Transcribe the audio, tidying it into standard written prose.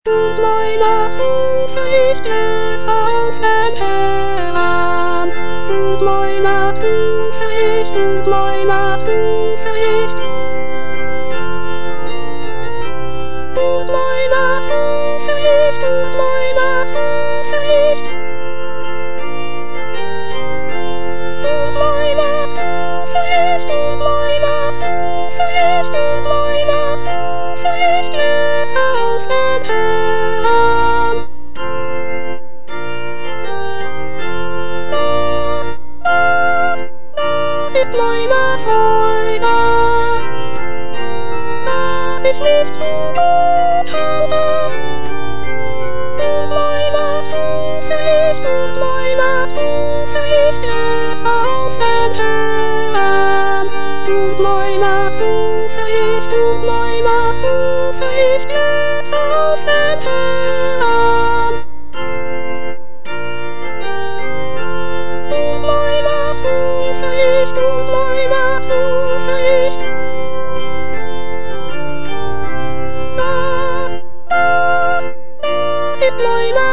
Meine Geschichte auf dem Herrn. Meine Geschichte, meine Geschichte. Meine Geschichte, meine Geschichte. Meine Geschichte, meine Geschichte, meine Geschichte auf dem Herrn. Das ist meine Freude, dass ich nicht zu tun habe. Meine Geschichte, meine Geschichte auf dem Herrn. Meine Geschichte, meine Geschichte auf dem Herrn. Meine Geschichte, meine Geschichte. Das ist meine